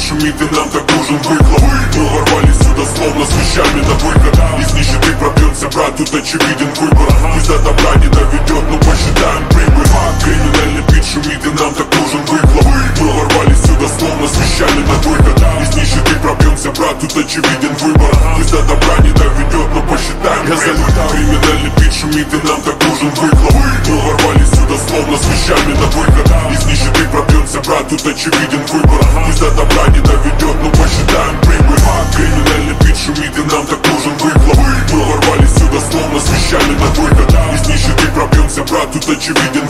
шумит и нам так нужен выхлоп. Мы ворвались сюда словно с вещами на выход. Из нищеты пробьется, брат, тут очевиден выбор. Пусть до добра не доведет, но посчитаем прибыль. Криминальный бит шумит и нам так нужен выхлоп. Мы ворвались сюда словно с вещами на выход. Из нищеты пробьемся, брат, тут очевиден выбор. Пусть до добра не доведет, но посчитаем прибыль. Криминальный бит шумит и нам так нужен выхлоп. Мы ворвались сюда словно с вещами на выход. Из нищеты пробьемся, брат, тут очевиден выбор. Пусть до добра не доведет, но посчитаем прибыль. Криминальный бит шумит и нам так нужен выхлоп. Мы ворвались сюда словно с вещами на выход. Из нищеты пробьемся, брат, тут очевиден